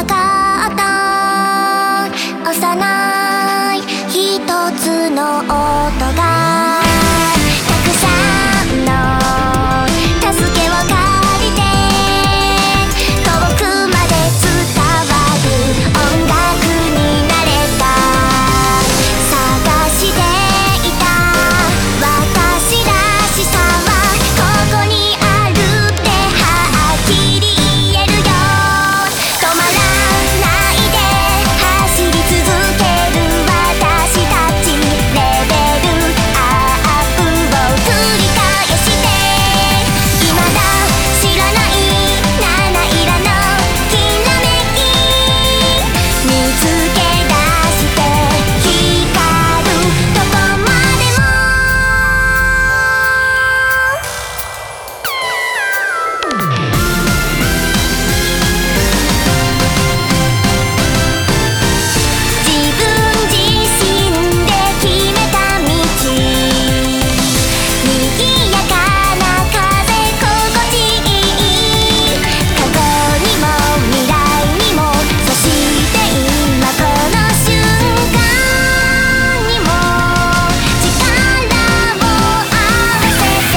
なかった幼い一つの音がたくさんの助けを借りて遠くまで伝わる音楽になれた。探していた私らしさはここにあるってはっきり言えるよ。止まらないで走り続ける私たち。レベルアップを繰り返して未だ知らない七色のきらめき見つけ出して光るどこまでも。自分自身で決めた道、賑やかな風心地いい。過去にも未来にも、そして今この瞬間にも力を合わせて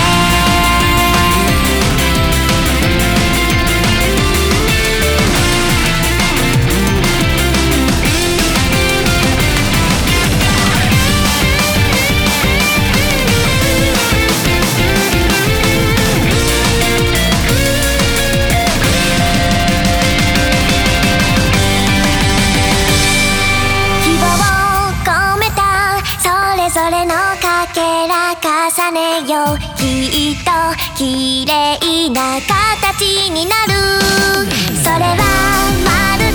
希望を込めたそれぞれのかけら重ねよう。きっと綺麗な形になる。それはまるで